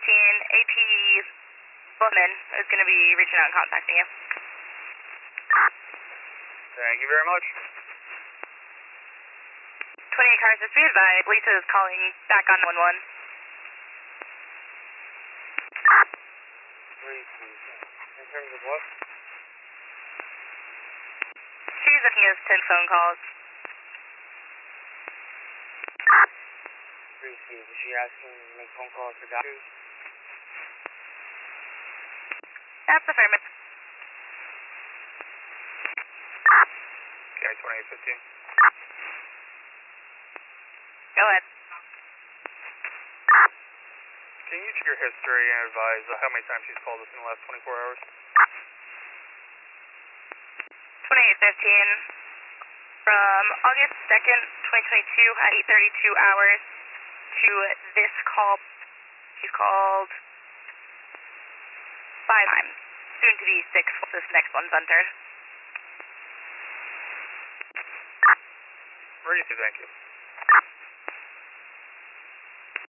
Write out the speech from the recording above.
AP Bowman is going to be reaching out and contacting you. Thank you very much. 28 cars, just be advised, Lisa is calling back on 11. In terms of what? She's looking at 10 phone calls. Is she asking to make phone calls to doctors? That's affirmative. Okay, 2815. Go ahead. Can you check your history and advise how many times she's called us in the last 24 hours? 2815. From August 2nd, 2022 at 8:32 hours to this call, she's called 5 times. Soon to be 6 once this next one's entered. Ready to, thank you.